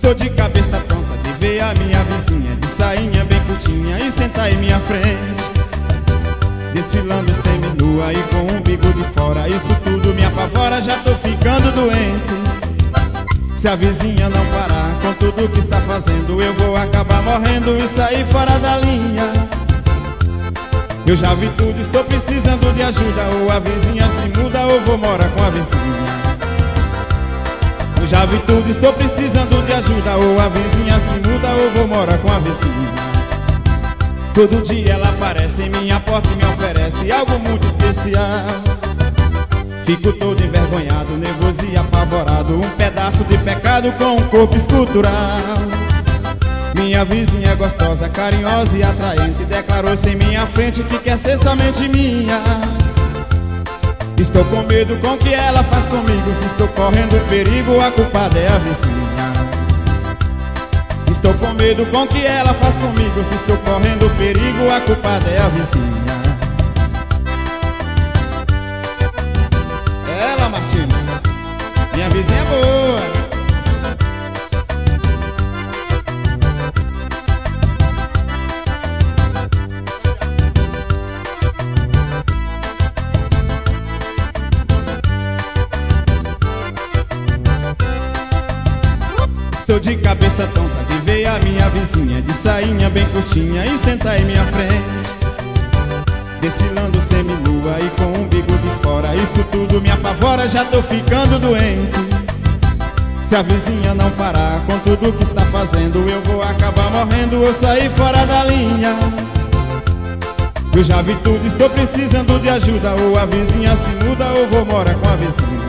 Estou de cabeça tonta de ver a minha vizinha de sainha bem curtinha e sentar em minha frente, desfilando seminua e com o umbigo de fora. Isso tudo me apavora, já tô ficando doente. Se a vizinha não parar com tudo que está fazendo, eu vou acabar morrendo e sair fora da linha. Eu já vi tudo, estou precisando de ajuda. Ou a vizinha se muda ou vou morar com a vizinha. Eu já vi tudo, estou precisando de ajuda. Ou a vizinha se muda ou vou morar com a vizinha. Todo dia ela aparece em minha porta e me oferece algo muito especial. Fico todo envergonhado, nervoso e apavorado. Um pedaço de pecado com um corpo escultural. Minha vizinha é gostosa, carinhosa e atraente. Declarou-se em minha frente que quer ser somente minha. Estou com medo com o que ela faz comigo. Se estou correndo perigo, a culpada é a vizinha. Estou com medo com o que ela faz comigo. Se estou correndo perigo, a culpada é a vizinha. Ela, Martina, minha vizinha é boa. Estou de cabeça tonta de ver a minha vizinha de sainha bem curtinha e sentar em minha frente, desfilando seminua e com o umbigo de fora. Isso tudo me apavora, já tô ficando doente. Se a vizinha não parar com tudo que está fazendo, eu vou acabar morrendo ou sair fora da linha. Eu já vi tudo, estou precisando de ajuda. Ou a vizinha se muda ou vou morar com a vizinha.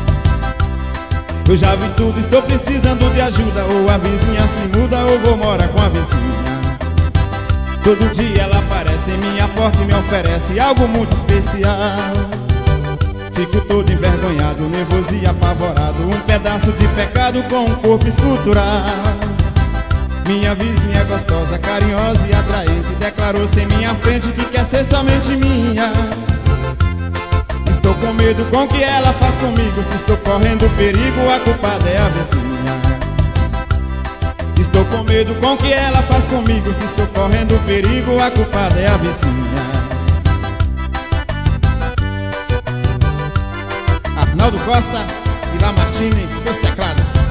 Eu já vi tudo, estou precisando de ajuda. Ou a vizinha se muda ou vou morar com a vizinha. Todo dia ela aparece em minha porta e me oferece algo muito especial. Fico todo envergonhado, nervoso e apavorado. Um pedaço de pecado com um corpo escultural. Minha vizinha é gostosa, carinhosa e atraente. Declarou-se em minha frente que quer ser somente minha. Estou com medo com o que ela faz comigo. Se estou correndo perigo, a culpada é a vizinha. Estou com medo com o que ela faz comigo. Se estou correndo perigo, a culpada é a vizinha. Arnaldo Costa e La Martine, seus teclados.